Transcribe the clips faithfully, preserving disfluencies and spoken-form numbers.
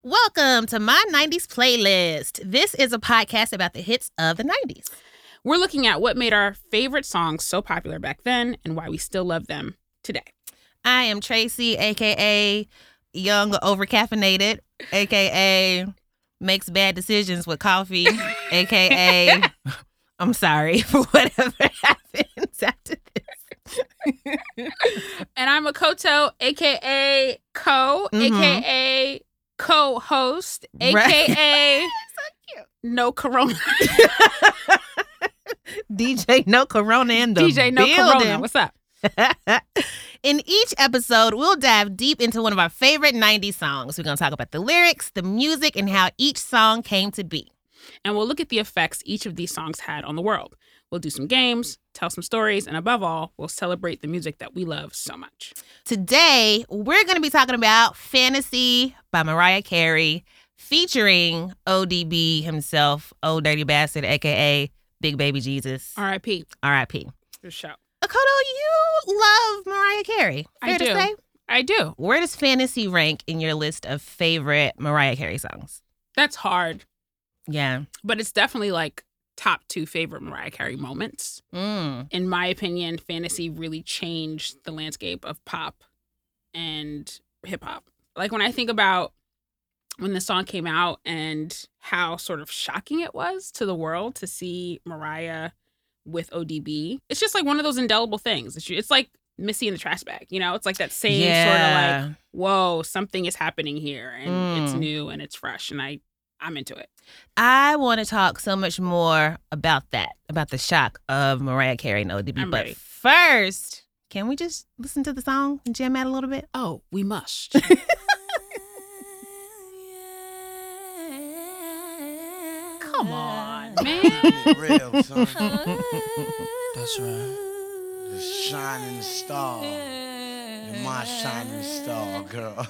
Welcome to My nineties Playlist. This is a podcast about the hits of the nineties. We're looking at what made our favorite songs so popular back then and why we still love them today. I am Tracy, a k a. Young Overcaffeinated, a k a makes bad decisions with coffee, a k a I'm sorry for whatever happens after this. And I'm Makoto, a k a. Co, Mhm. a k a co-host, a k a. Right. So cute. No Corona. D J No Corona in the D J No building. Corona. What's up? In each episode, we'll dive deep into one of our favorite nineties songs. We're going to talk about the lyrics, the music, and how each song came to be. And we'll look at the effects each of these songs had on the world. We'll do some games, tell some stories, and above all, we'll celebrate the music that we love so much. Today, we're going to be talking about Fantasy by Mariah Carey, featuring O D B himself, Old Dirty Bastard, a k a. Big Baby Jesus. R I P R I P Good show. Akoto, you love Mariah Carey. Fair I to do. say? I do. Where does Fantasy rank in your list of favorite Mariah Carey songs? That's hard, Yeah. but it's definitely like top two favorite Mariah Carey moments. Mm. In my opinion, Fantasy really changed the landscape of pop and hip hop. Like when I think about when the song came out and how sort of shocking it was to the world to see Mariah with O D B, it's just like one of those indelible things. It's, it's like Missy in the trash bag, you know? It's like that same Yeah. sort of like, whoa, something is happening here and Mm. it's new and it's fresh and I, I'm into it. I want to talk so much more about that, about the shock of Mariah Carey and O D B. I'm but ready. first, can we just listen to the song and jam out a little bit? Oh, we must. Come on, man. Real, son. That's right. The shining star. You're my shining star, girl.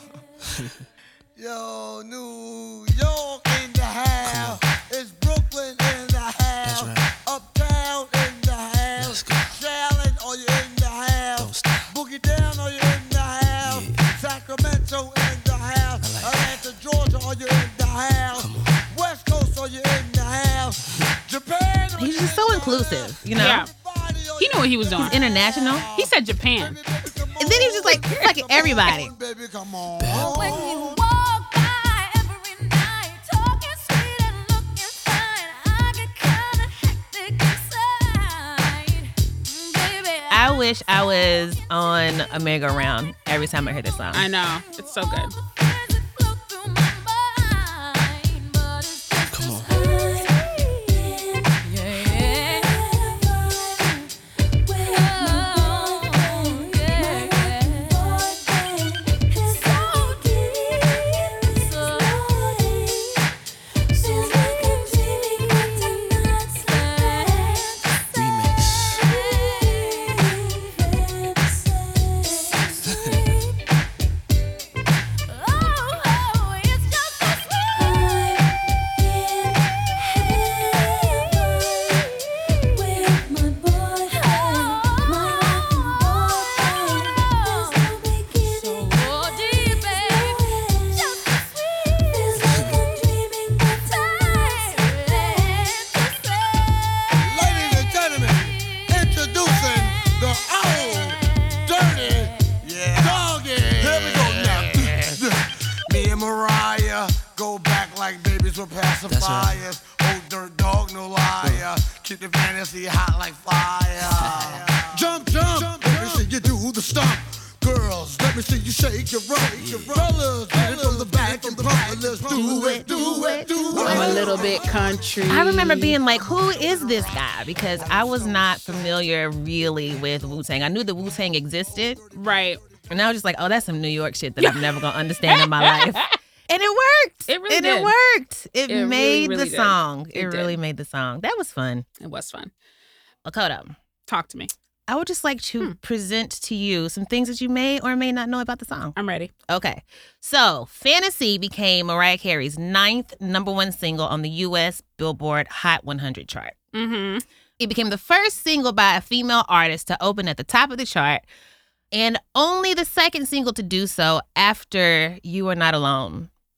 Yo, New York in the house. It's Brooklyn in the house. That's right. Uptown in the house. Let's go. Charlotte, are you in the house? Don't stop. Boogie down, are you in the house? Yeah. Sacramento in the house. I like Atlanta, Georgia, are you in the house? Come on. West Coast, are you in the house? Japan, are He's you just in so the inclusive, house? you know? Yeah. He knew what he was doing. International. He said Japan. And then he was just like, fucking everybody. Baby, come on. Bad When you walk by every night, talking sweet and looking fine, I get kinda hectic inside, Mm, baby. I wish I was on a merry-go-round every time I hear this song. I know. It's so good. Come on. Ladies and gentlemen, introducing the old dirty doggy. Here we go now. Me and Mariah go back like babies with pacifiers. Old dirt dog, no liar. Keep the fantasy hot like fire. Jump, jump, let me see you do the stomp. Girls, let me see you shake your rump. Fellas, get it from the back and pump it. Let's do it, do it, do it. I'm a little bit country. I remember being like, who is this guy? Because I was not familiar really with Wu-Tang. I knew the Wu-Tang existed. right. And I was just like, oh, that's some New York shit that I'm never going to understand in my life. And it worked. It really and did. it worked. It, It really, made really the did. song. It, It did. really made the song. That was fun. It was fun. Akoto, Talk to me. I would just like to Hmm. present to you some things that you may or may not know about the song. I'm ready. Okay. So, Fantasy became Mariah Carey's ninth number one single on the U S Billboard Hot one hundred chart. Mm-hmm. It became the first single by a female artist to open at the top of the chart, and only the second single to do so after You Are Not Alone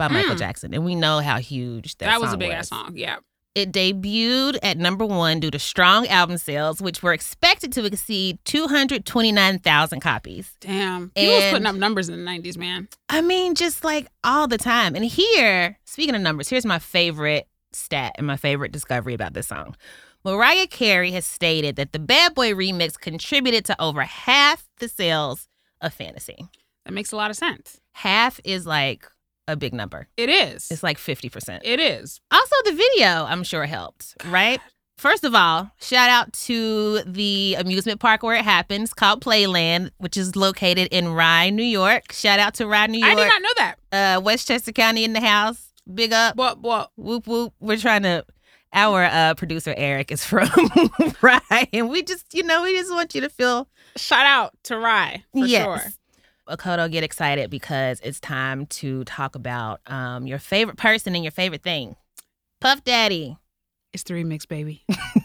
by Michael Mm. Jackson. And we know how huge that, That, song was a big ass song. Yeah. It debuted at number one due to strong album sales, which were expected to exceed two hundred twenty-nine thousand copies. Damn. He was And- putting up numbers in the nineties, man. I mean, just like all the time. And here, speaking of numbers, here's my favorite stat and my favorite discovery about this song. Mariah Carey has stated that the Bad Boy remix contributed to over half the sales of Fantasy. That makes a lot of sense. Half is like a big number. It is. It's like fifty percent. It is. Also, the video, I'm sure, helped, right? First of all, shout out to the amusement park where it happens called Playland, which is located in Rye, New York. Shout out to Rye, New York. I did not know that. Uh, Westchester County in the house. Big up. What? What? Whoop, whoop. We're trying to, our uh, producer Eric is from Rye. And we just, you know, we just want you to feel, Shout out to Rye for yes. sure. Okoto, get excited because it's time to talk about um, your favorite person and your favorite thing. Puff Daddy. It's the remix, baby.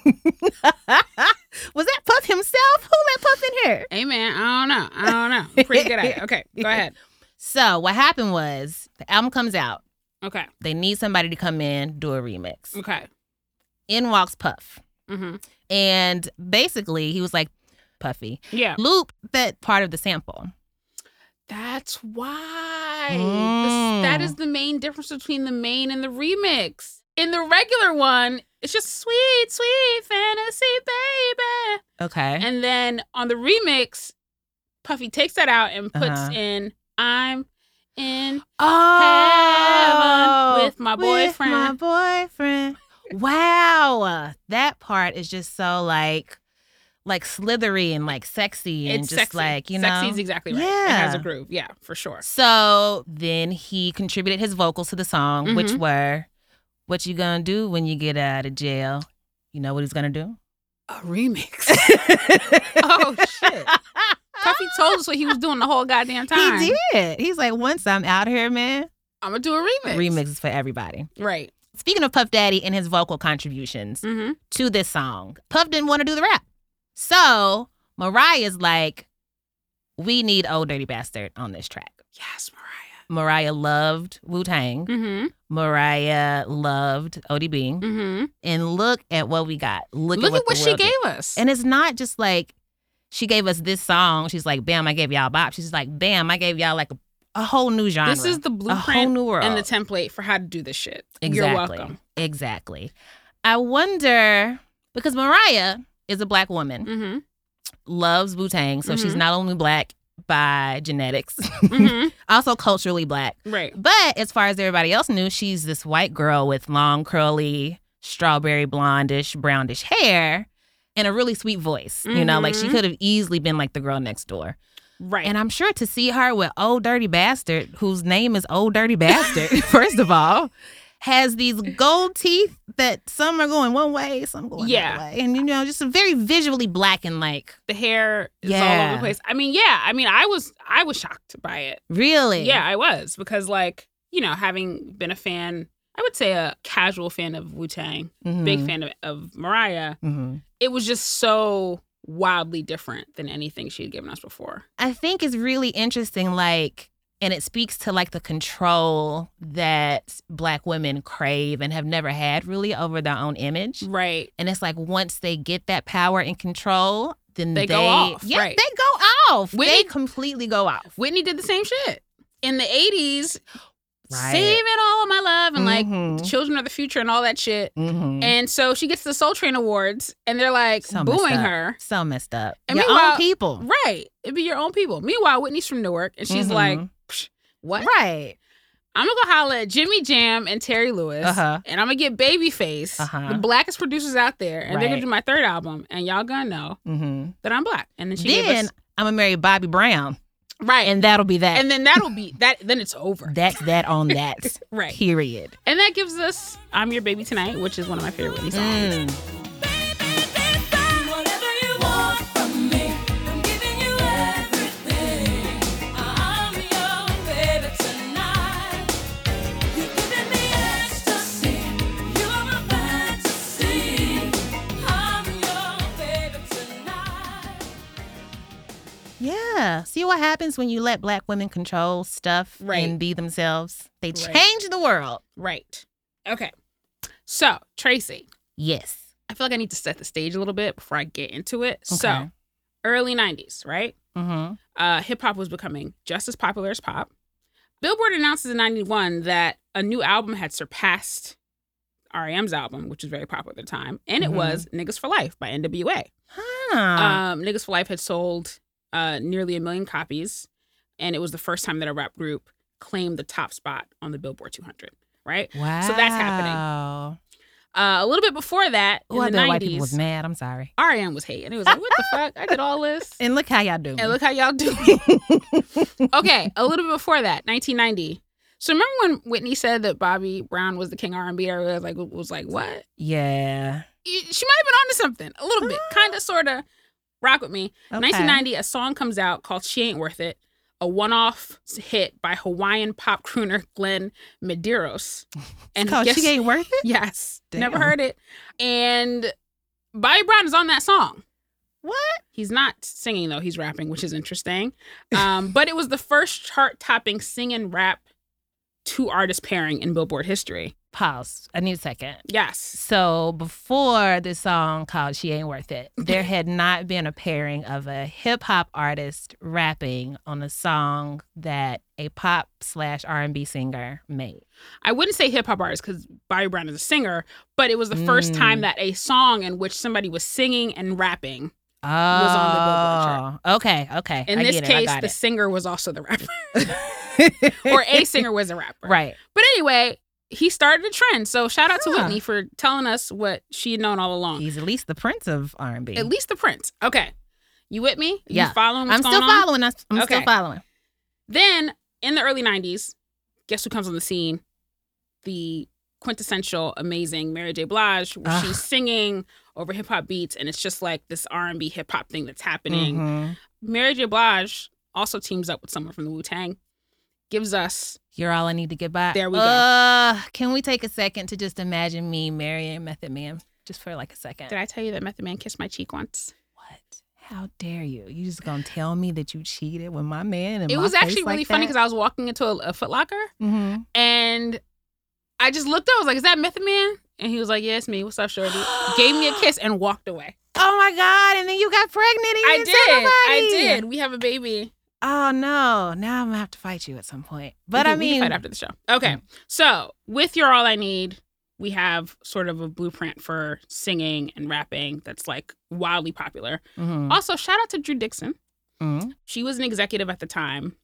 Was that Puff himself? Who let Puff in here? Hey, man. I don't know. I don't know. Pretty good at it. Okay. Go ahead. So what happened was the album comes out. Okay. They need somebody to come in, do a remix. Okay. In walks Puff. Mm-hmm. And basically he was like, Puffy, Yeah. loop that part of the sample. That's why. Mm. This- that is the main difference between the main and the remix. In the regular one, it's just sweet, sweet fantasy, baby. Okay. And then on the remix, Puffy takes that out and puts Uh-huh. in I'm in oh, heaven with my boyfriend. my boyfriend. Wow. That part is just so like like slithery and like sexy and It's just sexy. like, you know. Sexy is exactly right. It has a Yeah. groove. Yeah, for sure. So then he contributed his vocals to the song, which Mhm. were, what you gonna do when you get out of jail? You know what he's gonna do? A remix. Oh, shit. Puffy told us what he was doing the whole goddamn time. He did. He's like, once I'm out here, man, I'm going to do a remix. remixes for everybody. Right. Speaking of Puff Daddy and his vocal contributions Mm-hmm. to this song, Puff didn't want to do the rap. So Mariah's like, we need Old Dirty Bastard on this track. Yes, Mariah. Mariah loved Wu-Tang. Mm-hmm. Mariah loved O D B. Mm-hmm. And look at what we got. Look, Look at what, at what the she world gave did. us. And it's not just like she gave us this song. She's like, bam, I gave y'all bop. She's like, bam, I gave y'all like a, a whole new genre. This is the a whole blueprint new world. and the template for how to do this shit. Exactly. You're welcome. Exactly. I wonder, because Mariah is a black woman, Mm-hmm. loves Wu-Tang, so she's Mhm. not only black by genetics, Mm-hmm. also culturally black. Right. But as far as everybody else knew, she's this white girl with long, curly, strawberry blondish, brownish hair and a really sweet voice. You know, like she Mhm. could have easily been like the girl next door. Right. And I'm sure to see her with Old Dirty Bastard, whose name is Old Dirty Bastard, first of all, has these gold teeth that some are going one way, some going Yeah. the other way. And, you know, just a very visually black and like, the hair is all Yeah. over the place. I mean, yeah. I mean, I was I was shocked by it. really? Yeah, I was because, like, you know, having been a fan, I would say a casual fan of Wu-Tang, Mhm. big fan of, of Mariah. Mhm. It was just so wildly different than anything she had given us before. I think it's really interesting, like, and it speaks to like the control that black women crave and have never had really over their own image. Right. And it's like once they get that power and control, then They they, go off, Yeah, right. they go off. Whitney- they completely go off. Whitney did the same shit in the eighties, Right. saving all of my love and like Mhm. children of the future and all that shit. Mhm. And so she gets the Soul Train Awards and they're like So messed booing up. her. So messed up. And Your meanwhile- own people. Right. It'd be your own people. Meanwhile, Whitney's from Newark and she's Mhm. like, Psh, what? Right. I'm gonna go holla at Jimmy Jam and Terry Lewis, Uh-huh. and I'm gonna get Babyface, Uh-huh. the blackest producers out there, and they're Right. gonna do my third album, and y'all gonna know Mm-hmm. that I'm black. And then she gave Then us I'm gonna marry Bobby Brown, right, and that'll be that. and then that'll be that. Then it's over. That's that on that. Right. Period. And that gives us "I'm Your Baby Tonight," which is one of my favorite Whitney songs. Mm. Whatever you want from me, I'm giving you everything. I'm your baby tonight. You're giving me ecstasy. You're a fantasy. I'm your baby tonight. Yeah. See what happens when you let black women control stuff Right. and be themselves? They Right. change the world. Right. Okay. So, Tracy, Yes. I feel like I need to set the stage a little bit before I get into it. Okay. So, early nineties, right? Mm-hmm. Uh, hip hop was becoming just as popular as pop. Billboard announces in ninety-one that a new album had surpassed R E M's album, which was very popular at the time, and it Mhm. was Niggas for Life by N W A. Huh. Um, Niggas for Life had sold uh, nearly a million copies, and it was the first time that a rap group claimed the top spot on the Billboard two hundred, right? wow. so that's happening. Uh, a little bit before that, in Oh, I the bet white people was nineties, mad. I'm sorry. R E M was hating. It was like, what the fuck? I did all this. And look how y'all do. And look how y'all do. Okay, a little bit before that, nineteen ninety. So remember when Whitney said that Bobby Brown was the king of R and B? I was like, was like, what? Yeah. She might have been onto something. A little bit. Kind of, sort of. Rock with me. Okay. nineteen ninety, a song comes out called She Ain't Worth It, a one-off hit by Hawaiian pop crooner Glenn Medeiros. And called She Ain't Worth It? Yes. Damn. Never heard it. And Bobby Brown is on that song. What? He's not singing, though. He's rapping, which is interesting. Um, but it was the first chart-topping sing and rap two-artist pairing in Billboard history. Pause. I need a second. Yes. So before this song called She Ain't Worth It, there had not been a pairing of a hip hop artist rapping on a song that a pop slash R and B singer made. I wouldn't say hip-hop artist because Bobby Brown is a singer, but it was the first Mm. time that a song in which somebody was singing and rapping. Oh, on the Billboard chart. Okay, okay. In I this get it. I case, got the it. singer was also the rapper. Or a singer was a rapper. Right. But anyway, he started a trend. So shout out to Huh. Whitney for telling us what she had known all along. He's at least the prince of R and B. At least the Prince. Okay. You with me? Yeah. You following what's I'm going still on? following. us. I'm still Okay. following. Then in the early nineties, guess who comes on the scene? The quintessential, amazing Mary J. Blige, where Ugh. she's singing over hip hop beats, and it's just like this R and B hip hop thing that's happening. Mhm. Mary J. Blige also teams up with someone from the Wu-Tang, gives us You're all I need to get by. There we go. Uh, can we take a second to just imagine me marrying Method Man just for like a second? Did I tell you that Method Man kissed my cheek once? What? How dare you? You just gonna tell me that you cheated with my man? And It was actually really funny because I was walking into a, a Foot Locker Mm-hmm. and I just looked up. I was like, "Is that Method Man?" And he was like, "Yeah, it's me. What's up, shorty?" Gave me a kiss and walked away. Oh my God! And then you got pregnant. And you I didn't did. tell nobody. I did. We have a baby. Oh no! Now I'm gonna have to fight you at some point. We But can- I we can mean, fight after the show. Okay, so with You're All I Need, we have sort of a blueprint for singing and rapping that's like wildly popular. mhm, Also, shout out to Drew Dixon. mhm. She was an executive at the time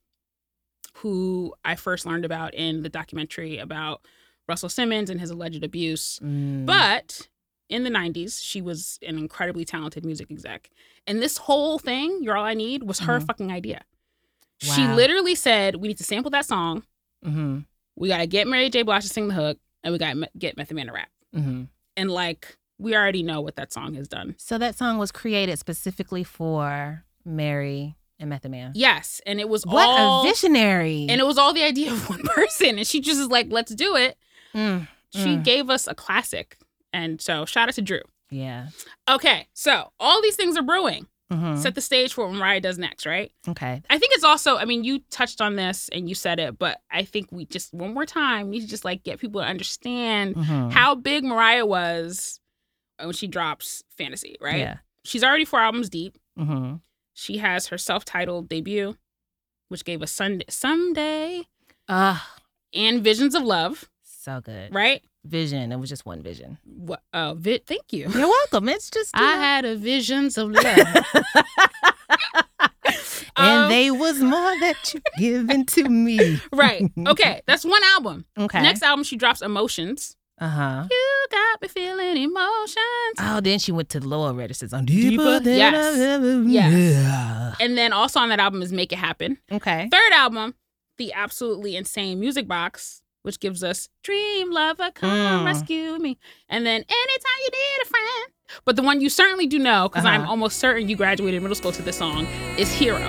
who I first learned about in the documentary about Russell Simmons and his alleged abuse. Mm. But in the nineties, she was an incredibly talented music exec. And this whole thing, You're All I Need, was her Mhm. fucking idea. She Wow. literally said, we need to sample that song. Mhm, We got to get Mary J. Blige to sing the hook. And we got to get Method Man to rap. mhm. And like, we already know what that song has done. So that song was created specifically for Mary and Method Man. Yes. And it was What all... a visionary! And it was all the idea of one person. And she just is like, let's do it. Mm, She mm. gave us a classic. And so shout out to Drew. Yeah. Okay. So all these things are brewing. Mhm. Set the stage for what Mariah does next, right? Okay. I think it's also, I mean, you touched on this and you said it, but I think we just, one more time, need to just like get people to understand Mhm. how big Mariah was when she drops Fantasy, right? Yeah. She's already four albums deep. Mm-hmm. She has her self-titled debut, which gave us Sunday, Someday Uh, and Visions of Love, so good. right? Vision. It was just one vision. What? Oh, vi- thank you. You're welcome. It's just you I know. had a visions of love. and Um, they was more that you given to me. Right. Okay. That's one album. Okay. Next album, she drops Emotions. Uh huh. You got me feeling emotions. Oh, then she went to the lower registers on Deeper? deeper than Yes. I've ever. Yes. Yeah. And then also on that album is Make It Happen. Okay. Third album, the absolutely insane Music Box, which gives us Dream Lover, Come Mm. Rescue Me. And then Anytime You Need a Friend. But the one you certainly do know, because I'm Uh-huh. almost certain you graduated middle school to this song, is Hero.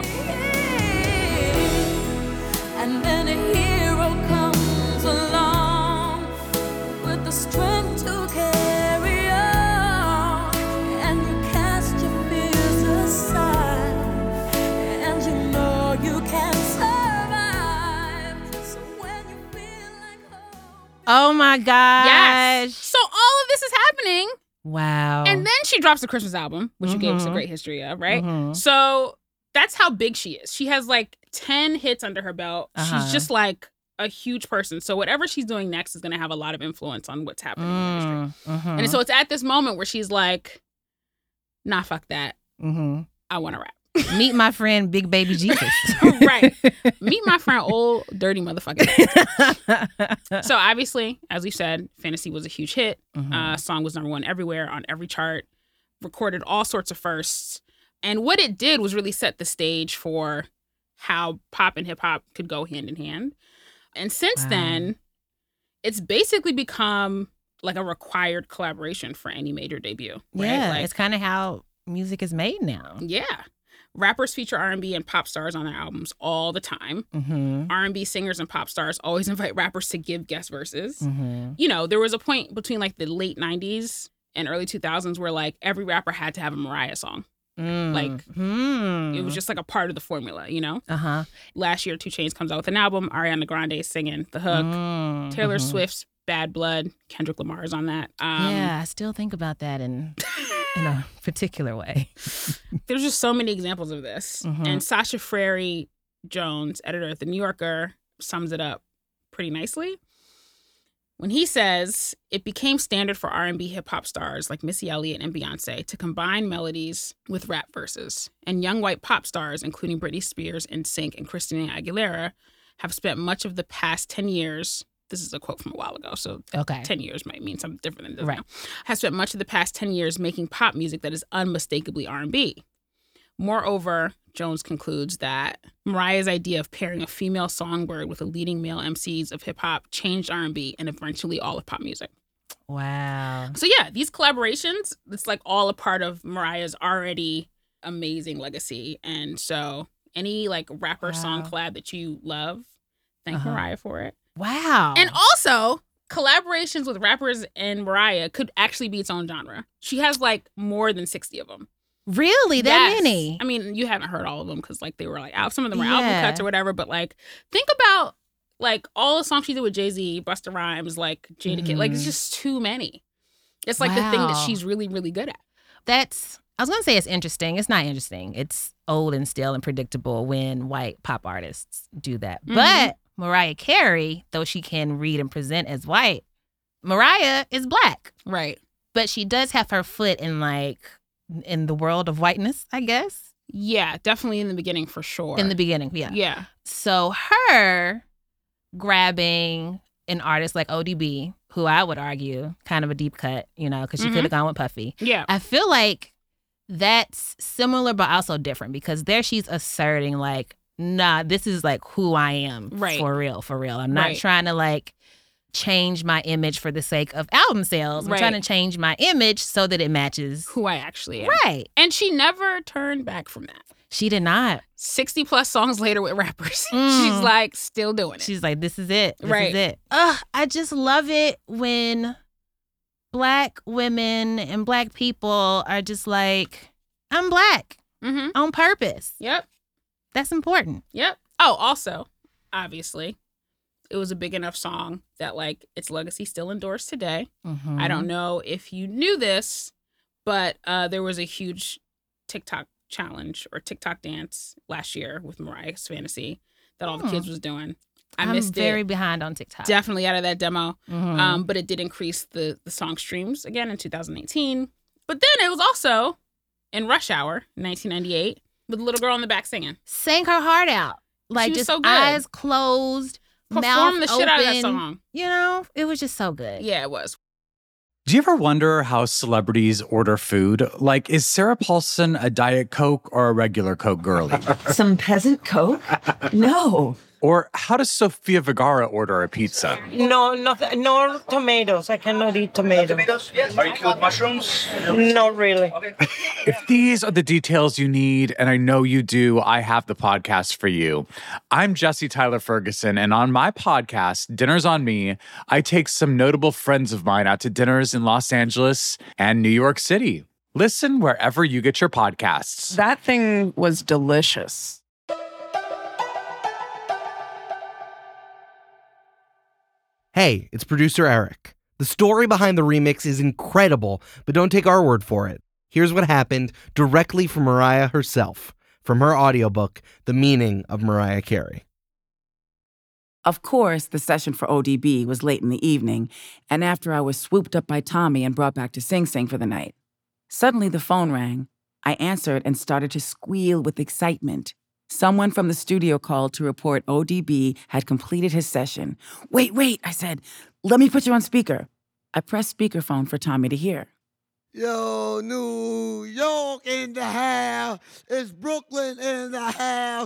And then a hero comes along with the strength to carry on, and you cast your fears aside, and you know Oh my gosh. Yes. So all of this is happening. Wow. And then she drops a Christmas album, which you gave us a Mhm. great history of, right? Mhm. So that's how big she is. She has like ten hits under her belt. Uh-huh. She's just like a huge person. So whatever she's doing next is going to have a lot of influence on what's happening in the industry. Mm, mhm. And so it's at this moment where she's like, nah, fuck that. Mhm. I want to rap. Meet my friend Big Baby Jesus. Right. Meet my friend, old dirty motherfucker. So obviously, as we said, Fantasy was a huge hit. Mhm. Uh, song was number one everywhere on every chart. Recorded all sorts of firsts. And what it did was really set the stage for how pop and hip hop could go hand in hand. And since Wow. then, it's basically become like a required collaboration for any major debut. Right? Yeah, Like, it's kind of how music is made now. yeah. Rappers feature R and B and pop stars on their albums all the time. Mm-hmm. R and B singers and pop stars always invite rappers to give guest verses. Mm-hmm. You know, there was a point between like the late nineties and early two thousands where like every rapper had to have a Mariah song. Like, mm. It was just like a part of the formula, you know? uh-huh. Last year, two Chainz comes out with an album. Ariana Grande is singing The Hook. Mm, Taylor mhm. Swift's Bad Blood. Kendrick Lamar is on that. Um, yeah, I still think about that in in a particular way. There's just so many examples of this. Mhm. And Sasha Frary Jones, editor at The New Yorker, sums it up pretty nicely. When he says, it became standard for R and B hip hop stars like Missy Elliott and Beyonce to combine melodies with rap verses. And young white pop stars, including Britney Spears, NSYNC, and Christina Aguilera, have spent much of the past ten years, this is a quote from a while ago, so Okay. ten years might mean something different than it does Right. now, have spent much of the past ten years making pop music that is unmistakably R and B. Moreover, Jones concludes that Mariah's idea of pairing a female songbird with the leading male M Cs of hip-hop changed R and B and eventually all of pop music. Wow. So yeah, these collaborations, it's like all a part of Mariah's already amazing legacy. And so any like rapper song Wow. collab that you love, thank Uh-huh. Mariah for it. Wow. And also, collaborations with rappers and Mariah could actually be its own genre. She has like more than sixty of them. really, that Yes. many? I mean, you haven't heard all of them because like they were like out. Some of them are Yeah. album cuts or whatever. But like, think about like all the songs she did with Jay Z, Busta Rhymes, like Jada Kidd. Like it's Mhm. just too many. It's like the thing that Wow. she's really, really good at. That's, I was going to say it's interesting. It's not interesting. It's old and stale and predictable when white pop artists do that. Mhm. But Mariah Carey, though she can read and present as white, Mariah is black. Right. But she does have her foot in like, in the world of whiteness, I guess. Yeah, definitely in the beginning for sure. In the beginning, yeah. yeah. So her grabbing an artist like O D B, who I would argue kind of a deep cut, you know, because she Mhm. could have gone with Puffy. Yeah. I feel like that's similar but also different because there she's asserting like, nah, this is like who I am Right. for real, for real. I'm not Right. trying to like change my image for the sake of album sales. I'm Right. trying to change my image so that it matches. Who I actually am. Right. And she never turned back from that. She did not. sixty plus songs later with rappers. Mm. She's like still doing it. She's like, this is it. This Right. is it. Ugh, I just love it when black women and black people are just like, I'm black mm-hmm. on purpose. Yep. That's important. Yep. Oh, also, obviously, it was a big enough song that like its legacy still endures today. Mm-hmm. I don't know if you knew this, but uh, there was a huge TikTok challenge or TikTok dance last year with Mariah's Fantasy that all the Hmm. kids was doing. I I'm missed very it. behind on TikTok. Definitely out of that demo. Mhm. Um, but it did increase the the song streams again in two thousand eighteen. But then it was also in Rush Hour, nineteen ninety-eight, with a little girl in the back singing. Sang her heart out. Like was just so good. eyes closed, mouth Perform the open. shit out of that song. You know, it was just so good. Yeah, it was. Do you ever wonder how celebrities order food? Like, is Sarah Paulson a Diet Coke or a regular Coke girlie? Some peasant Coke? No. Or how does Sofia Vergara order a pizza? No, nothing. No tomatoes. I cannot eat tomatoes. Yes. Are you cool with mushrooms? Not really. If these are the details you need, and I know you do, I have the podcast for you. I'm Jesse Tyler Ferguson, and on my podcast, Dinners on Me, I take some notable friends of mine out to dinners in Los Angeles and New York City. Listen wherever you get your podcasts. That thing was delicious. Hey, it's producer Eric. The story behind the remix is incredible, but don't take our word for it. Here's what happened directly from Mariah herself, from her audiobook, The Meaning of Mariah Carey. Of course, the session for O D B was late in the evening, and after I was swooped up by Tommy and brought back to Sing Sing for the night. Suddenly the phone rang. I answered and started to squeal with excitement. Someone from the studio called to report O D B had completed his session. Wait, wait, I said, let me put you on speaker. I pressed speakerphone for Tommy to hear. Yo, New York in the house. It's Brooklyn in the house.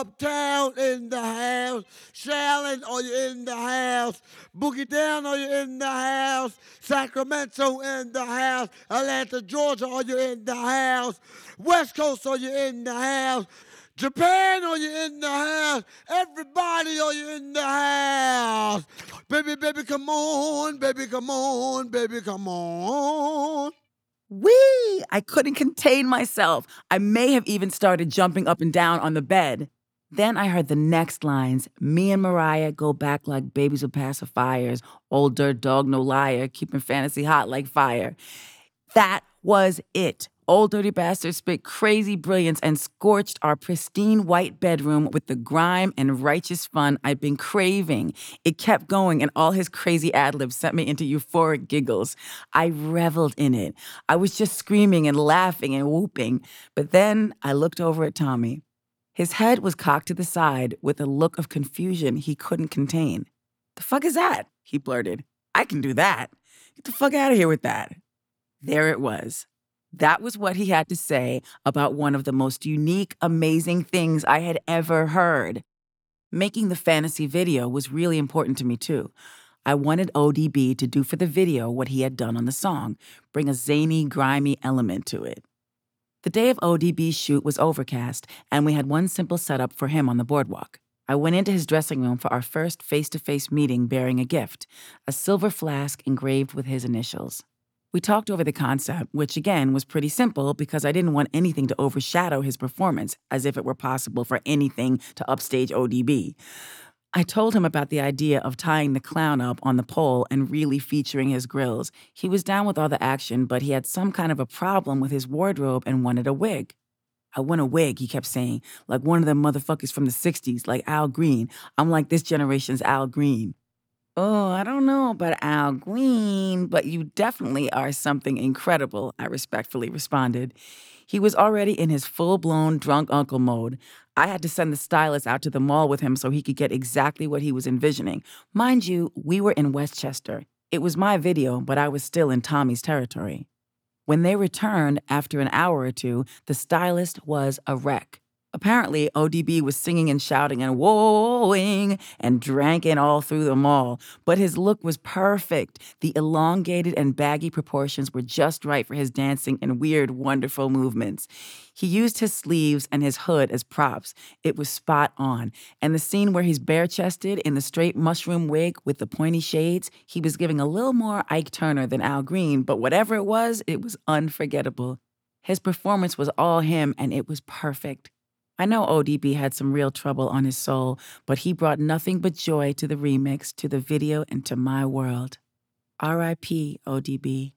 Uptown in the house. Shaolin, are you in the house? Boogie Down, are you in the house? Sacramento in the house. Atlanta, Georgia, are you in the house? West Coast, are you in the house? Japan, are you in the house? Everybody, are you in the house? Baby, baby, come on. Baby, come on. Baby, come on. Whee! I couldn't contain myself. I may have even started jumping up and down on the bed. Then I heard the next lines. Me and Mariah go back like babies with pacifiers. Old dirt dog, no liar, keeping fantasy hot like fire. That was it. Old Dirty Bastard spit crazy brilliance and scorched our pristine white bedroom with the grime and righteous fun I'd been craving. It kept going, and all his crazy ad-libs sent me into euphoric giggles. I reveled in it. I was just screaming and laughing and whooping. But then I looked over at Tommy. His head was cocked to the side with a look of confusion he couldn't contain. The fuck is that? He blurted. I can do that. Get the fuck out of here with that. There it was. That was what he had to say about one of the most unique, amazing things I had ever heard. Making the fantasy video was really important to me, too. I wanted O D B to do for the video what he had done on the song, bring a zany, grimy element to it. The day of O D B's shoot was overcast, and we had one simple setup for him on the boardwalk. I went into his dressing room for our first face-to-face meeting bearing a gift, a silver flask engraved with his initials. We talked over the concept, which again was pretty simple because I didn't want anything to overshadow his performance, as if it were possible for anything to upstage O D B. I told him about the idea of tying the clown up on the pole and really featuring his grills. He was down with all the action, but he had some kind of a problem with his wardrobe and wanted a wig. I want a wig, he kept saying, like one of them motherfuckers from the sixties, like Al Green. I'm like this generation's Al Green. Oh, I don't know about Al Green, but you definitely are something incredible, I respectfully responded. He was already in his full-blown drunk uncle mode. I had to send the stylist out to the mall with him so he could get exactly what he was envisioning. Mind you, we were in Westchester. It was my video, but I was still in Tommy's territory. When they returned, after an hour or two, the stylist was a wreck. Apparently, O D B was singing and shouting and whoa-ing and drank it all through the mall. But his look was perfect. The elongated and baggy proportions were just right for his dancing and weird, wonderful movements. He used his sleeves and his hood as props. It was spot on. And the scene where he's bare-chested in the straight mushroom wig with the pointy shades, he was giving a little more Ike Turner than Al Green, but whatever it was, it was unforgettable. His performance was all him, and it was perfect. I know O D B had some real trouble on his soul, but he brought nothing but joy to the remix, to the video, and to my world. R I P O D B.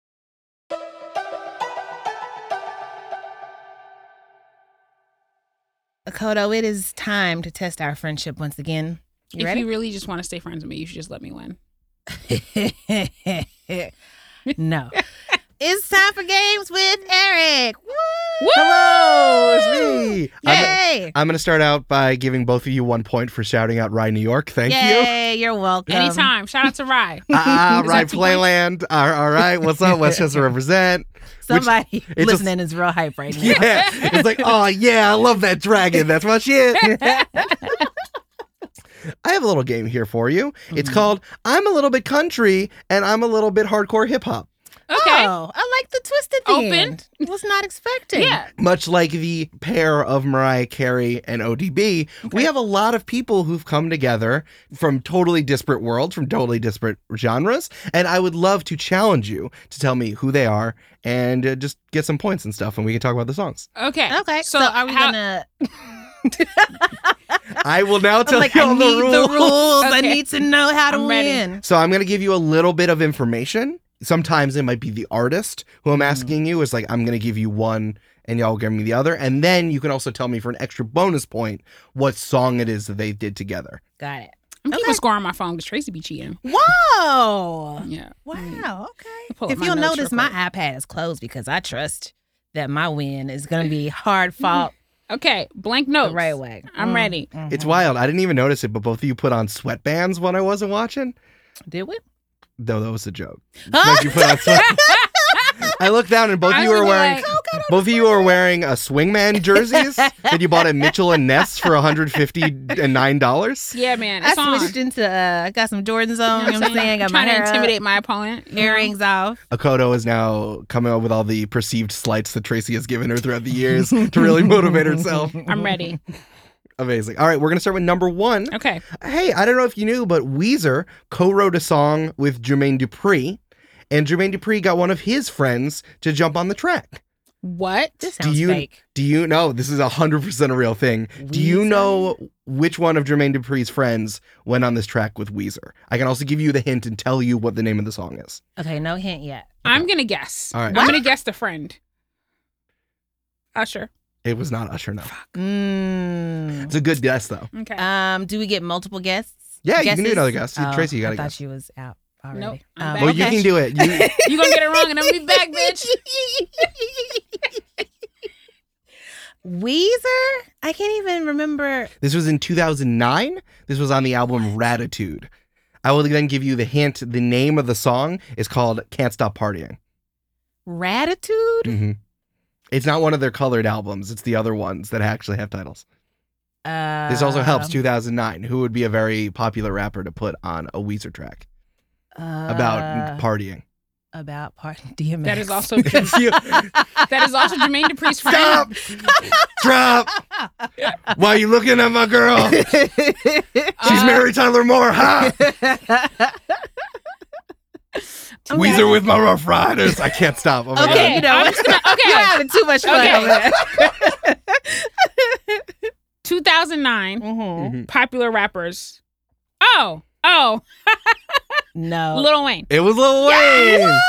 Kodo, it is time to test our friendship once again. You if ready? you really just want to stay friends with me, you should just let me win. No. It's time for games with Eric. Woo! Hello, it's me. Yay! I'm, I'm going to start out by giving both of you one point for shouting out Rye, New York. Thank you. Yay, you're welcome. Anytime. Shout out to Rye. Ah, Is Rye that two points? Playland. All all right, what's up? Westchester represent. Somebody it just- listening is real hype right now. Yeah, it's like, oh yeah, I love that dragon. That's my shit. I have a little game here for you. It's called I'm a little bit country and I'm a little bit hardcore hip hop. Okay. Oh, I like the twist at the Open. end. Was not expecting. Yeah. Much like the pair of Mariah Carey and O D B, we have a lot of people who've come together from totally disparate worlds, from totally disparate genres, and I would love to challenge you to tell me who they are and uh, just get some points and stuff, and we can talk about the songs. Okay. Okay. So, So, are we how- gonna I will now tell I'm like, you I all need the rules. the rules. I Okay. need to know how to I'm ready. win. So I'm going to give you a little bit of information. Sometimes it might be the artist who I'm Mm. asking you. It's like, I'm going to give you one and y'all give me the other. And then you can also tell me for an extra bonus point what song it is that they did together. Got it. I'm Okay. keeping score on my phone because Tracy be cheating. Whoa. Yeah. Wow. Okay. Pull up If my you'll notes notice, real my quick. iPad is closed because I trust that my win is going to be hard fought Okay, blank the notes. right way. I'm Mm, ready. mhm. It's wild. I didn't even notice it, but both of you put on sweatbands when I wasn't watching. Did we? No, that was a joke. Like you put on sweat- I looked down and both of I you were was wearing like- both of you were wearing a swingman jerseys that you bought at Mitchell and Ness for one hundred fifty-nine dollars. Yeah, man. I It's on. switched into, uh, I got some Jordans on. You know what I'm saying? Got my Trying to hair up, intimidate my opponent. you know? earrings off. Akoto is now coming up with all the perceived slights that Tracy has given her throughout the years to really motivate herself. I'm ready. Amazing. All right, we're going to start with number one. Okay. Hey, I don't know if you knew, but Weezer co-wrote a song with Jermaine Dupri, and Jermaine Dupri got one of his friends to jump on the track. What? This Do sounds you fake. do you know this is a hundred percent a real thing? Do you Weezer? know which one of Jermaine Dupri's friends went on this track with Weezer? I can also give you the hint and tell you what the name of the song is. Okay, no hint yet. I'm going to guess. All right. I'm going to guess the friend. Usher. It was not Usher, no. Mm. It's a good guess though. Okay. Um, do we get multiple guests? Yeah, you can do Guesses? another guess. Oh, Tracy, you got I to thought guess. she was out already. Nope, I'm Um, back. Well, you okay. can do it. You, You going to get it wrong and I'm going to be back, bitch. Weezer? I can't even remember. this was in two thousand nine. This was on the album Ratitude. I will then give you the hint. The name of the song is called Can't Stop Partying. Ratitude? hmm It's not one of their colored albums. It's the other ones that actually have titles. Uh, This also helps. two thousand nine. Who would be a very popular rapper to put on a Weezer track about uh, partying? about party D M X. That is also It's you. that is also Jermaine Dupri's friend. Stop! Drop! Why are you looking at my girl? She's Uh, Mary Tyler Moore, huh? Weezer with my Rough Riders. I can't stop. Oh my Okay, God. you know I'm what? just gonna- okay. You're having too much fun Okay. over there. two thousand nine Mhm. Mhm. popular rappers. Oh, oh, No. Lil Wayne. It was Lil Wayne.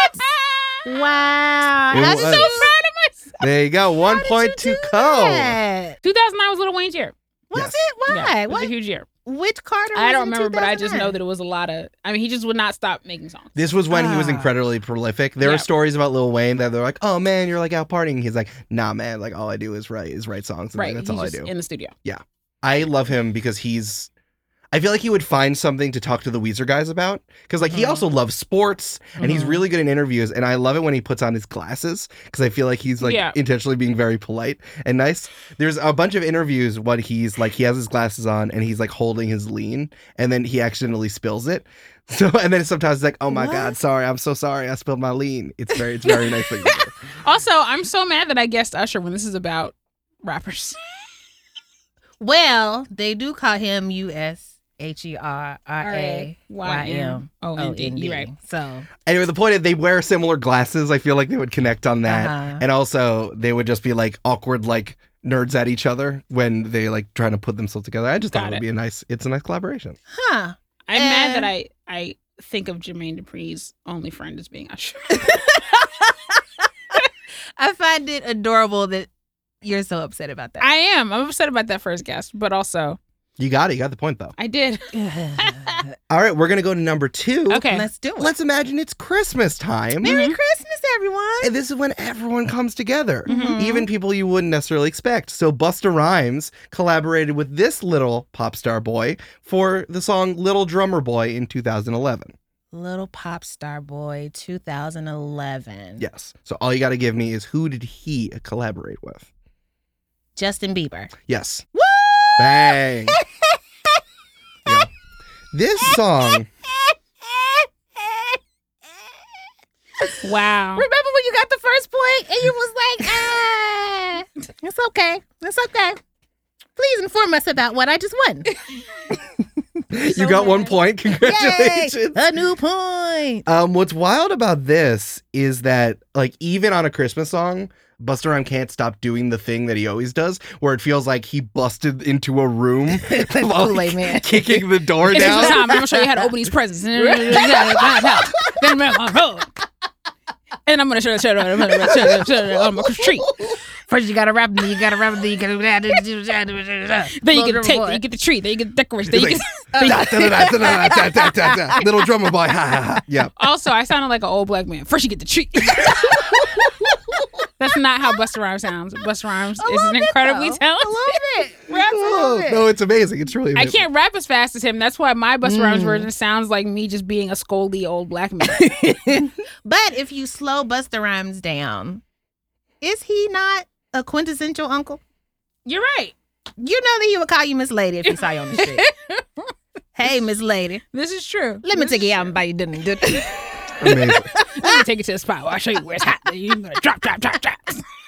Wow. It That's was. so So proud of myself. There you go. One point to Co. bad. two thousand nine was Lil Wayne's year. Was Yes. it? Why? Yeah, it was what? a huge year. Which Carter? I was don't in remember, but I just know two thousand nine? that it was a lot of. I mean, he just would not stop making songs. This was when he was Ah. incredibly prolific. There Yeah. are stories about Lil Wayne that they're like, "Oh man, you're like out partying." He's like, "Nah, man. Like all I do is write is write songs. And right, like, that's he's all I just do." in the studio. I love him because he's. I feel like he would find something to talk to the Weezer guys about because, like, he Mhm. also loves sports and he's Mhm. really good in interviews. And I love it when he puts on his glasses because I feel like he's like Yeah. intentionally being very polite and nice. There's a bunch of interviews when he's like he has his glasses on and he's like holding his lean and then he accidentally spills it. So and then sometimes it's like, oh my What? god, sorry, I'm so sorry, I spilled my lean. It's very, it's very nice thing to do. Also, I'm so mad that I guessed Usher when this is about rappers. Well, they do call him U S H E R R A Y M O O N N D. D. You're right. So, Anyway, the point is they wear similar glasses. I feel like they would connect on that. Uh-huh. And also they would just be like awkward like nerds at each other when they like trying to put themselves together. I just thought Got it would it. be a nice it's a nice collaboration. huh? I'm mad Uh, that I I think of Jermaine Dupri's only friend as being Usher. I find it adorable that you're so upset about that. I am. I'm upset about that first guess, but also You got it. You got the point though. I did. All right, we're gonna go to number two. Okay. Let's do it. Let's imagine it's Christmas time. Merry Mhm. Christmas, everyone. And this is when everyone comes together. Mhm. Even people you wouldn't necessarily expect. So Busta Rhymes collaborated with this little pop star boy for the song Little Drummer Boy in two thousand eleven. Little Pop Star Boy, two thousand eleven. Yes. So all you got to give me is who did he collaborate with? Justin Bieber. Yes. Woo! Bang. Yeah. This song, Wow. Remember when you got the first point and you was like, ah, it's okay. It's okay. Please inform us about what I just won. you got one point. Yay! Congratulations. A new point. Um, what's wild about this is that, like, even on a Christmas song, Busta Rhymes can't stop doing the thing that he always does, where it feels like he busted into a room while Kool-Aid Man. kicking the door It's down. just time. I'm gonna show you how to open these presents. Then I'm gonna show you show you I'm gonna show you show you on my street. First you gotta wrap them, you gotta wrap them, then you gotta Then you get the tape, then you get the tree, then you get the decoration, then you It's get. like, da, da, da, da, da, da, da, da, da. Little drummer boy. Ha, ha, ha. Yeah. Also, I sounded like an old black man. First, you get the tree. That's not how Busta Rhymes sounds. Busta Rhymes is an incredibly though. talented. I love it. rapper. Oh, no, it's amazing. It's really I amazing. can't rap as fast as him. That's why my Busta Rhymes version sounds like me just being a scoldy old black man. But if you slow Busta Rhymes down, is he not a quintessential uncle? You're right. You know that he would call you Miss Lady if he saw you on the street. Hey, Miss Lady. This is true. Let me This take is you out true. and buy you dinner. dinner. Amazing. Let me take you to the spot where I'll show you where it's hot. Then you're gonna drop, drop, drop, drop.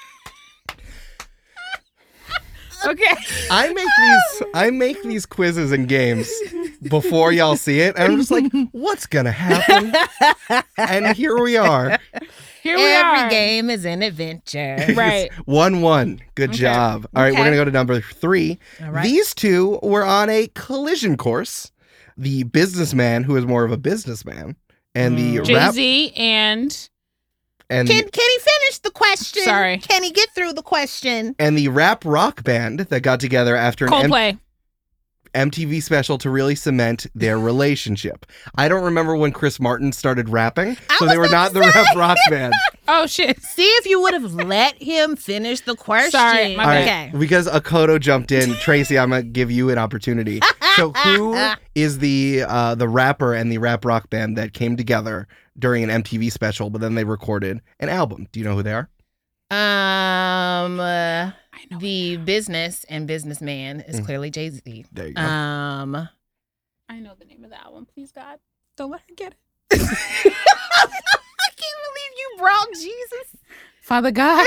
Okay. I make these I make these quizzes and games before y'all see it, and I'm just like, what's gonna happen? And here we are. Here we Every are. game is an adventure. Right. One one. Good Okay. job. All right, Okay. we're gonna go to number three. All right. These two were on a collision course. The businessman, who is more of a businessman, and the Jay rap Z and and Can can he finish the question? Sorry. Can he get through the question? and the rap rock band that got together after an M- Coldplay. M T V special to really cement their relationship. I don't remember when Chris Martin started rapping, I so was they were about not to the say. rap rock band. Oh shit. See if you would have let him finish the question. Sorry, my All right, okay. because Akoto jumped in, Tracy, I'm gonna give you an opportunity. So, who is the uh, the rapper and the rap rock band that came together during an M T V special, but then they recorded an album? Do you know who they are? Um, uh, I know. the business and businessman is Mm. clearly Jay Z. There you go. Um, I know the name of the album. Please God, don't let her get it. I can't believe you brought Jesus. Father God.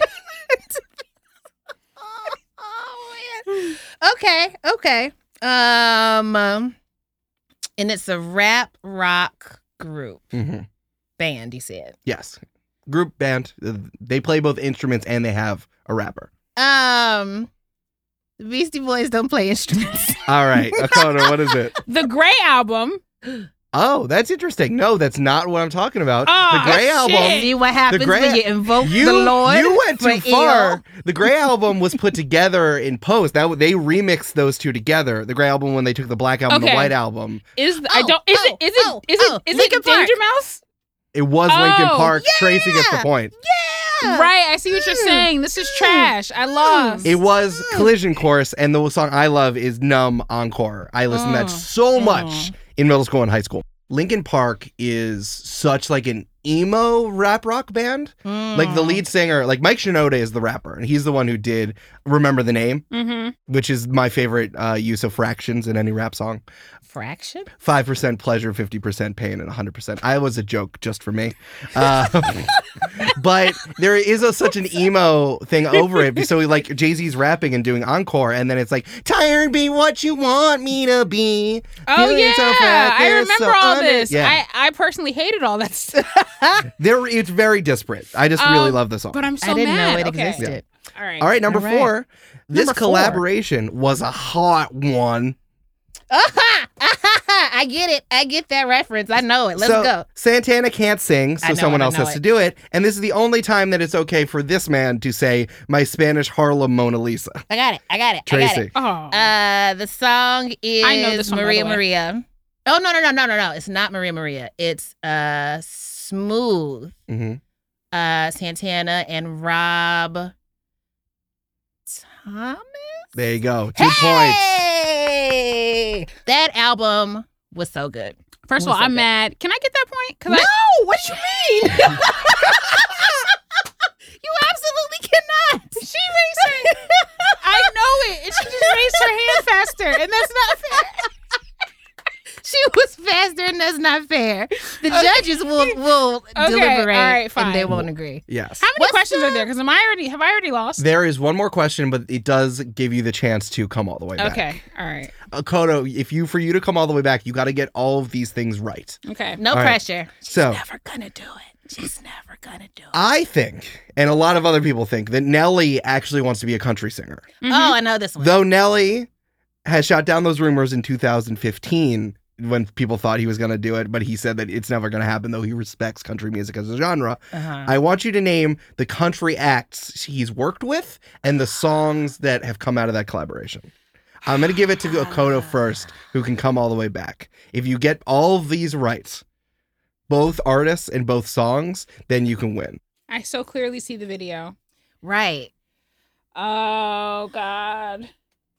Oh man. Okay. Okay. Um, um, and it's a rap rock group hmm band. You said. Yes, group band. Uh, They play both instruments and they have a rapper. Um, the Beastie Boys don't play instruments. All right, Akoto, what is it? The Gray album. Oh, that's interesting. No, that's not what I'm talking about. Oh, the Gray shit. album. See what happens Gray- when you invoke You, the Lord. you went too for far. ill. The Gray album was put together in post. That w- they remixed those two together. The Gray album when they took the Black album, Okay. the White album. Is I Oh, don't is oh, it is it oh, is oh, it is Linkin it Park. Danger Mouse? It was Linkin Oh, Park. Tracy gets the yeah. point. Yeah. Right, I see what you're saying. This is trash. I lost. It was Collision Course, and the song I love is Numb Encore. I listened to that Mm. so much in middle school and high school. Linkin Park is such like an emo rap rock band. Like the lead singer, like Mike Shinoda is the rapper, and he's the one who did Remember the Name, Mm-hmm. which is my favorite uh, use of fractions in any rap song. Fraction? five percent pleasure, fifty percent pain, and one hundred percent. I was a joke just for me. Uh, but there is a, such an emo thing over it. So like Jay-Z's rapping and doing encore, and then it's like, tired be what you want me to be. Oh Feeling yeah, so fat, I they're remember so all under-" this. Yeah, I, I personally hated all that stuff, there, it's very disparate. I just really Um, love the song. but I'm so I didn't mad. know it Okay. existed. All right. All right, number All right. four. This Number four. collaboration was a hot one. Aha! Aha! I get it. I get that reference. I know it. Let's so, go. Santana can't sing, so I know someone it, I else know has it. to do it. And this is the only time that it's okay for this man to say, my Spanish Harlem Mona Lisa. I got it. I got it. I got Tracy. it. Oh. Uh, the song is I know this one, by Maria the way. Maria. Oh no no no no no no! It's not Maria Maria. It's uh Smooth, hmm uh Santana and Rob Thomas. There you go. Two points. Hey! That album was so good. First of all, What's I'm up, mad. Can I get that point? Cause No, I, what you mean? You absolutely cannot. she raised her. I know it, and she just raised her hand faster, and that's not fair. She was faster, and that's not fair. The judges will will Okay, deliberate, all right, fine. and they won't agree. Yes. How many What's questions the- are there? Because am I already have I already lost? There is one more question, but it does give you the chance to come all the way back. Okay. All right. Uh, Kodo, if you for you to come all the way back, you got to get all of these things right. Okay. No All right. pressure. So Never gonna do it. She's never gonna do it. I think, and a lot of other people think, that Nelly actually wants to be a country singer. Mhm. Oh, I know this one. Though Nelly has shot down those rumors in two thousand fifteen when people thought he was going to do it, but he said that it's never going to happen, though he respects country music as a genre. Uh-huh. I want you to name the country acts he's worked with and the songs that have come out of that collaboration. I'm going to give it to Okoto first, who can come all the way back. If you get all of these right, both artists and both songs, then you can win. I so clearly see the video. Right. Oh God.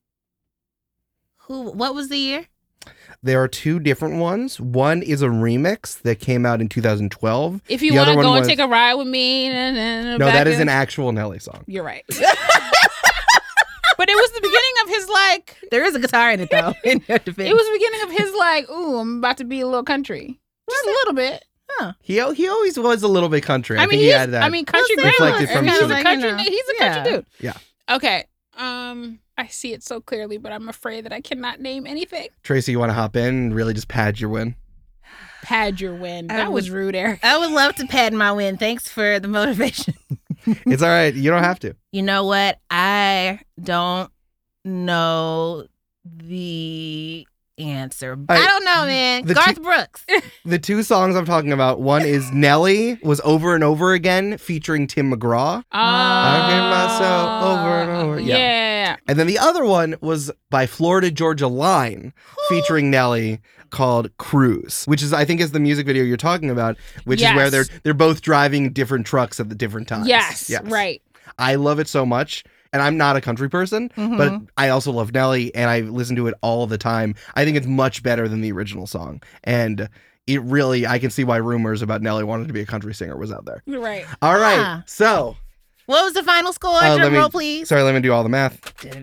Who? What was the year? There are two different ones. One is a remix that came out in two thousand twelve. If you The want other to go one and was- take a ride with me, na- na- na- No, back that is in- an actual Nelly song. You're right. But it was the beginning of his like. There is a guitar in it though. In your defense. It was the beginning of his like. Ooh, I'm about to be a little country, just a little bit. He he always was a little bit country. I, I think mean, he he's, had that. I mean, country Well, grammar. reflected from he's some- a country. You know, He's a yeah. country dude. Yeah. Okay. Um, I see it so clearly, but I'm afraid that I cannot name anything. Tracy, you want to hop in and really just pad your win? Pad your win. I That was would- rude, Eric. I would love to pad my win. Thanks for the motivation. It's all right. You don't have to. You know what? I don't know the answer. I- I don't know, man. the Garth two- Brooks. The two songs I'm talking about, one is Nelly was Over and Over Again featuring Tim McGraw. I give myself over and over. Yeah. Yeah. And then the other one was by Florida Georgia Line featuring Nelly called Cruise, which is I think is the music video you're talking about, which is where Yes. they're they're both driving different trucks at the different times. Yes, right. I love it so much. And I'm not a country person, but Mhm. I also love Nelly and I listen to it all the time. I think it's much better than the original song. And it really, I can see why rumors about Nelly wanting to be a country singer was out there. You're right. All right. Ah. So, What was the final score? uh, Drum let me, roll, please. sorry, let me do all the math.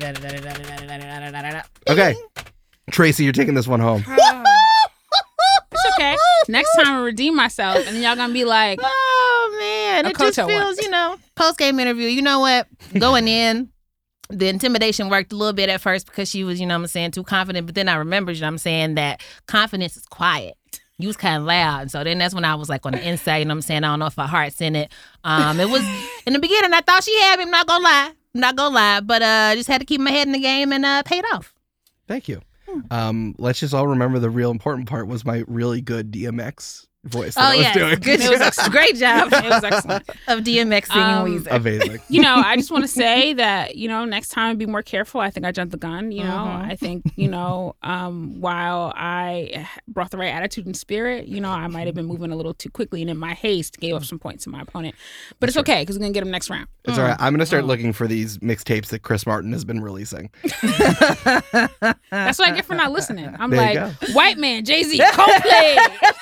Okay. Tracy, you're taking this one home. It's okay. Next time I redeem myself, and then y'all gonna be like, Oh man, A it just Koto feels, one. you know, post game interview. You know what? Going in, the intimidation worked a little bit at first because she was, you know what I'm saying, too confident. But then I remembered, you know what I'm saying, that confidence is quiet. You was kind of loud. So then that's when I was like on the inside, you know what I'm saying? I don't know if her heart's in it. Um, it was in the beginning, I thought she had me. I'm not gonna lie. I'm not gonna lie. But uh just had to keep my head in the game and uh paid off. Thank you. Um, let's just all remember the real important part was my really good D M X voice that Oh I was yeah, doing. good It was job. excellent. Great job It was excellent. of D M X singing Um, Weezer. Amazing. you know, I just want to say that, you know, next time be more careful. I think I jumped the gun, you know. Mhm. I think, you know, um, while I brought the right attitude and spirit, you know, I might have been moving a little too quickly and in my haste gave up some points to my opponent. But it's okay because we're going to get him next round. It's all right. I'm gonna start looking for these mixtapes that Chris Martin has been releasing. That's what I get for not listening. I'm There you like, white man, Jay-Z, Coldplay.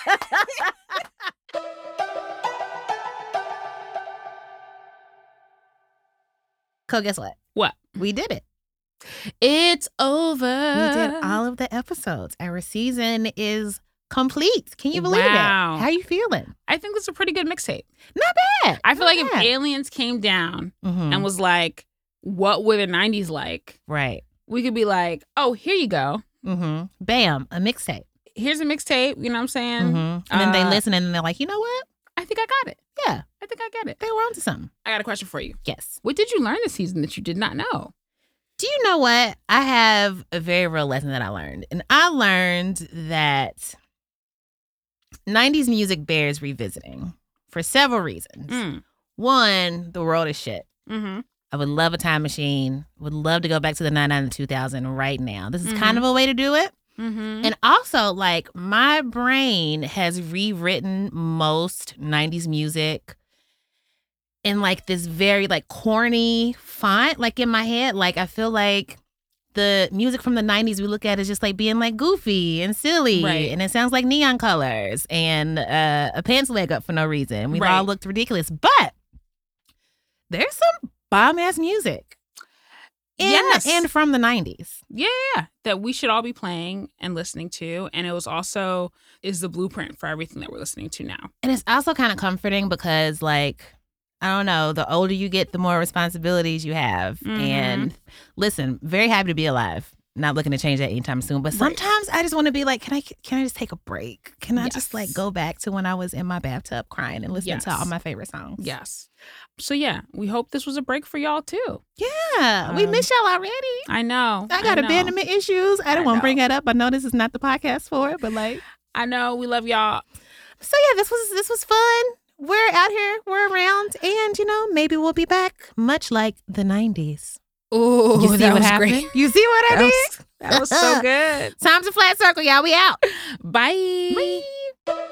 Co, guess what? What? We did it. It's over. We did all of the episodes. Our season is complete. Can you believe Wow. it? How you feeling? I think it's a pretty good mixtape. Not bad. I feel Not like if bad. aliens came down Mhm. and was like, what were the nineties like? Right. We could be like, oh, here you go. Mm-hmm. Bam, a mixtape. Here's a mixtape. You know what I'm saying? Mm-hmm. And then they Uh, listen and they're like, you know what? I think I got it. Yeah, I think I get it. they were onto something. I got a question for you. Yes. What did you learn this season that you did not know? Do you know what? I have a very real lesson that I learned. And I learned that nineties music bears revisiting for several reasons. Mm. One, the world is shit. Mm-hmm. I would love a time machine. Would love to go back to the ninety-nine and two thousand right now. This is Mhm. kind of a way to do it. Mm-hmm. And also, like, my brain has rewritten most nineties music in, like, this very, like, corny font, like, in my head. Like, I feel like the music from the nineties we look at is just, like, being, like, goofy and silly. Right. And it sounds like neon colors and uh, a pants leg up for no reason. We've all Right. looked ridiculous. But there's some bomb-ass music in Yes. and from the nineties. Yeah, yeah, that we should all be playing and listening to. And it was also is the blueprint for everything that we're listening to now. And it's also kind of comforting because, like, I don't know, the older you get, the more responsibilities you have. Mhm. And listen, very happy to be alive. not looking to change that anytime soon. But sometimes I just want to be like, can I can I just take a break? Can I just like Yes. go back to when I was in my bathtub crying and listening to Yes. all my favorite songs? Yes. So yeah, we hope this was a break for y'all too. Yeah, we Um, miss y'all already. I know. I got know. abandonment issues. I don't I want to know. bring that up. I know this is not the podcast for it, but like, I know. We love y'all. so yeah, this was this was fun. We're out here, we're around, and you know, maybe we'll be back, much like the nineties. Ooh, You see that what was happened? great. You see what I That did? was, that was so good. Time to flat circle, y'all. We out. Bye. Bye.